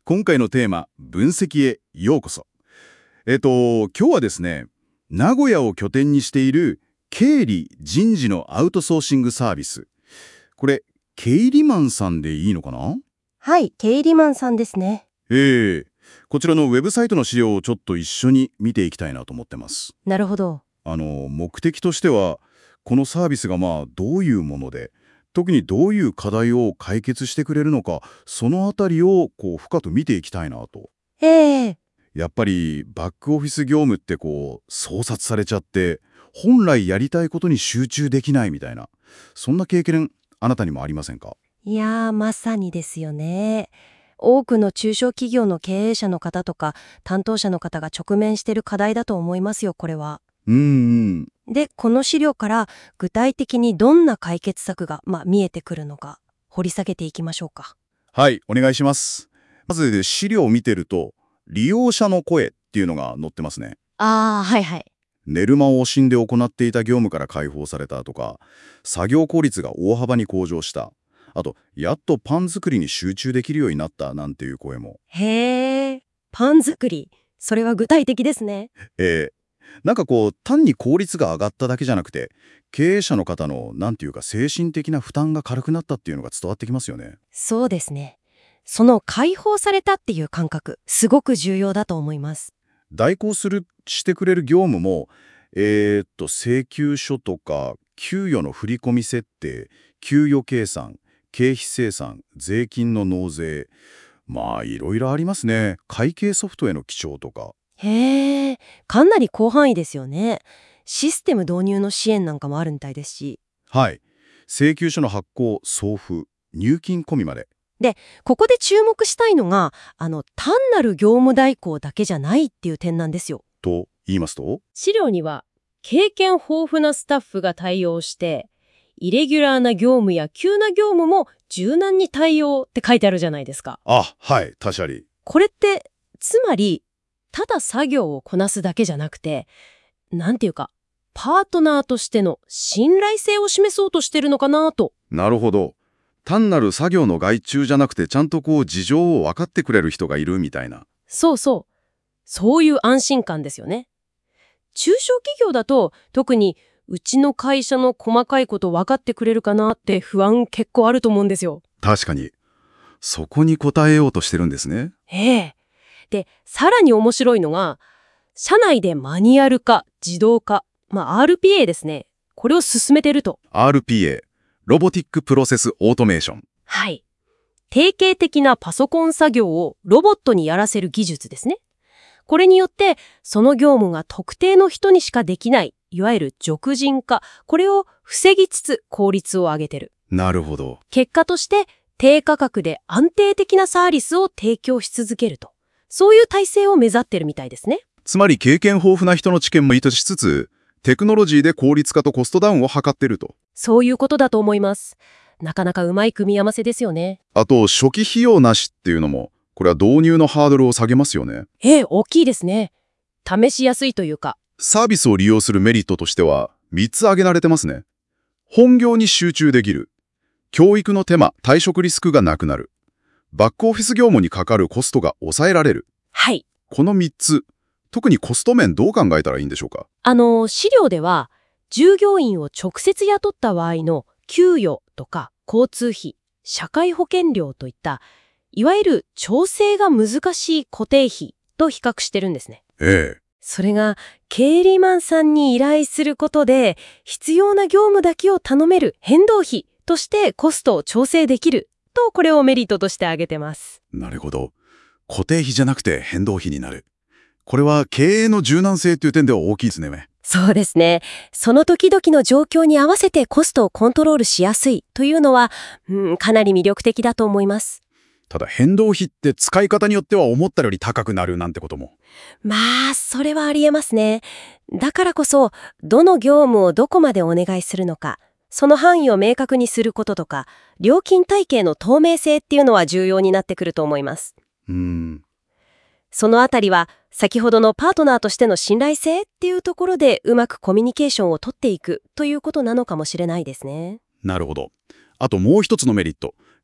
今回のテーマ、分析へようこそ。今日はですね、名古屋を拠点にしている経理人事のアウトソーシングサービス。これ、経理マンさんでいいのかな？ はい、経理マンさんですね。 こちらのウェブサイトの資料をちょっと一緒に見ていきたいなと思ってます。 なるほど。 目的としては、このサービスがどういうもので、特にどういう課題を解決してくれるのか、そのあたりを深く見ていきたいなと。 ええ。 やっぱりバックオフィス業務って操作されちゃって、本来やりたいことに集中できないみたいな、そんな経験、あなたにもありませんか？ いやー、まさにですよね。多くの中小企業の経営者の方とか担当者の方が直面している課題だと思いますよ、これは。 うんうん。 で、この資料から具体的にどんな解決策が、見えてくるのか掘り下げていきましょうか。 はい、お願いします。まず資料を見てると、利用者の声っていうのが載ってますね。 はいはい。 寝る間を惜しんで行っていた業務から解放されたとか、作業効率が大幅に向上した。あと、やっとパン作りに集中できるようになったなんていう声も。 へえ、パン作り。それは具体的ですね。 単に効率が上がっただけじゃなくて、経営者の方の精神的な負担が軽くなったっていうのが伝わってきますよね。 そうですね。その解放されたっていう感覚、すごく重要だと思います。 代行してくれる業務も、請求書とか、給与の振込設定、給与計算、経費精算、税金の納税。いろいろありますね。会計ソフトへの記帳とか。 へえ、かなり広範囲ですよね。システム導入の支援なんかもあるみたいですし。 はい。請求書の発行、送付、入金込みまで。 で、ここで注目したいのが、単なる業務代行だけじゃないっていう点なんですよ。 と言いますと？ 資料には、経験豊富なスタッフが対応して、イレギュラーな業務や急な業務も柔軟に対応って書いてあるじゃないですか。 あ、はい、確かに。 これって、つまり、ただ作業をこなすだけじゃなくて、なんていうか、パートナーとしての信頼性を示そうとしてるのかなと。 なるほど。単なる作業の外注じゃなくて、ちゃんと事情を分かってくれる人がいるみたいな。 そうそう。そういう安心感ですよね。中小企業だと、特にうちの会社の細かいこと分かってくれるかなって不安結構あると思うんですよ。 確かに。そこに応えようとしてるんですね。 ええ。で、さらに面白いのが、社内でマニュアル化、自動化、RPA ですね。これを進めてると。 RPA、ロボティックプロセスオートメーション。 はい。定型的なパソコン作業をロボットにやらせる技術ですね。これによって、その業務が特定の人にしかできない、いわゆる属人化、これを防ぎつつ効率を上げてる。 なるほど。 結果として、低価格で安定的なサービスを提供し続けると。そういう体制を目指ってるみたいですね。 つまり経験豊富な人の知見も意図しつつ、テクノロジーで効率化とコストダウンを図ってると。 そういうことだと思います。なかなかうまい組み合わせですよね。 あと、初期費用なしっていうのも、これは導入のハードルを下げますよね。 大きいですね。試しやすいというか。 サービスを利用するメリットとしては、3つ挙げられてますね。本業に集中できる。教育の手間、退職リスクがなくなる。バックオフィス業務にかかるコストが抑えられる。 はい。 この3つ、特にコスト面どう考えたらいいんでしょうか？ 資料では、従業員を直接雇った場合の給与とか交通費、社会保険料といった、いわゆる調整が難しい固定費と比較してるんですね。 ええ。 それが、経理マンさんに依頼することで、必要な業務だけを頼める変動費としてコストを調整できると、これをメリットとして挙げてます。 なるほど。固定費じゃなくて変動費になる。これは経営の柔軟性という点では大きいですね。 そうですね。その時々の状況に合わせてコストをコントロールしやすいというのは、かなり魅力的だと思います。 ただ変動費って使い方によっては思ったより高くなるなんてことも。 それはありえますね。だからこそ、どの業務をどこまでお願いするのか、その範囲を明確にすることとか、料金体系の透明性っていうのは重要になってくると思います。そのあたりは、先ほどのパートナーとしての信頼性っていうところでうまくコミュニケーションを取っていくということなのかもしれないですね。 なるほど。あともう一つのメリット。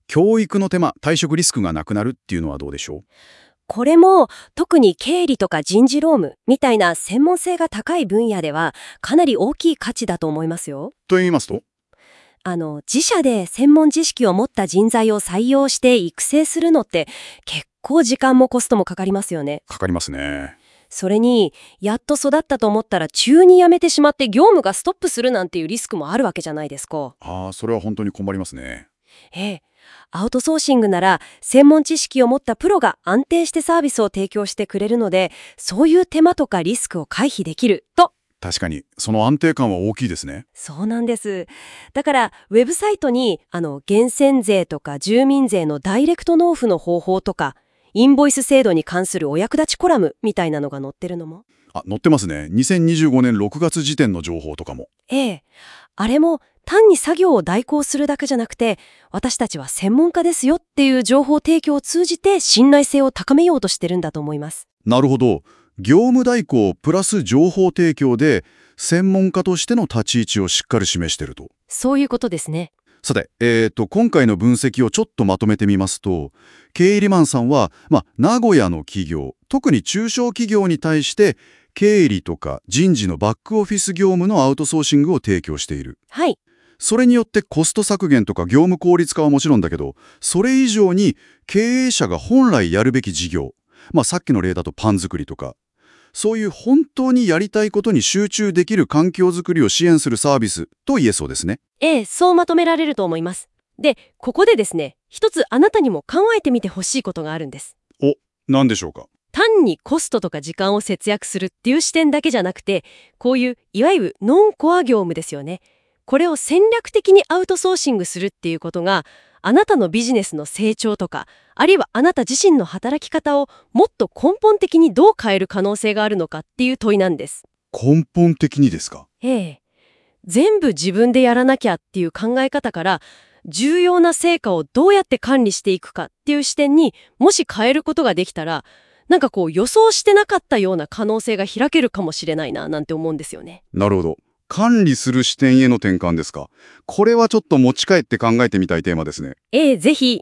教育の手間、退職リスクがなくなるっていうのはどうでしょう？ これも特に経理とか人事労務みたいな専門性が高い分野ではかなり大きい価値だと思いますよ。 と言いますと？ 自社で専門知識を持った人材を採用して育成するのって結構時間もコストもかかりますよね。 かかりますね。 それに、やっと育ったと思ったら急に辞めてしまって業務がストップするなんていうリスクもあるわけじゃないですか。 それは本当に困りますね。 ええ。アウトソーシングなら専門知識を持ったプロが安定してサービスを提供してくれるので、そういう手間とかリスクを回避できると。 確かに、その安定感は大きいですね。 そうなんです。だから、ウェブサイトに、源泉税とか住民税のダイレクト納付の方法とか、インボイス制度に関するお役立ちコラムみたいなのが載ってるのも。 載ってますね。2025年6月時点の情報とかも。 ええ。あれも単に作業を代行するだけじゃなくて、私たちは専門家ですよっていう情報提供を通じて信頼性を高めようとしてるんだと思います。 なるほど。業務代行プラス情報提供で、専門家としての立ち位置をしっかり示していると。 そういうことですね。 さて、今回の分析をちょっとまとめてみますと、経理マンさんは、名古屋の企業、特に中小企業に対して、経理とか人事のバックオフィス業務のアウトソーシングを提供している。 はい。 それによってコスト削減とか業務効率化はもちろんだけど、それ以上に経営者が本来やるべき事業、さっきの例だとパン作りとか、そういう本当にやりたいことに集中できる環境づくりを支援するサービスと言えそうですね。 ええ、そうまとめられると思います。で、ここでですね、一つあなたにも考えてみてほしいことがあるんです。 何でしょうか？ 単にコストとか時間を節約するっていう視点だけじゃなくて、こういういわゆるノンコア業務ですよね。これを戦略的にアウトソーシングするっていうことが、あなたのビジネスの成長とか、あるいはあなた自身の働き方をもっと根本的にどう変える可能性があるのかっていう問いなんです。 根本的にですか？ ええ。全部自分でやらなきゃっていう考え方から、重要な成果をどうやって管理していくかっていう視点にもし変えることができたら、なんか予想してなかったような可能性が開けるかもしれないななんて思うんですよね。 なるほど。管理する視点への転換ですか？これはちょっと持ち帰って考えてみたいテーマですね。 ぜひ